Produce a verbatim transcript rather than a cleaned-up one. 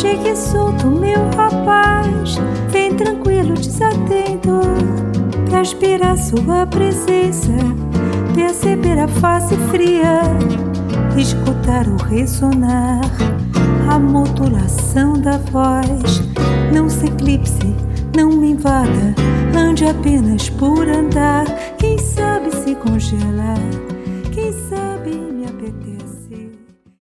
Chegue solto, meu rapaz, vem tranquilo, desatento, pra aspirar sua presença, perceber a face fria, escutar o ressonar, a modulação da voz. Não se eclipse, não me invada, ande apenas por andar, quem sabe se congelar.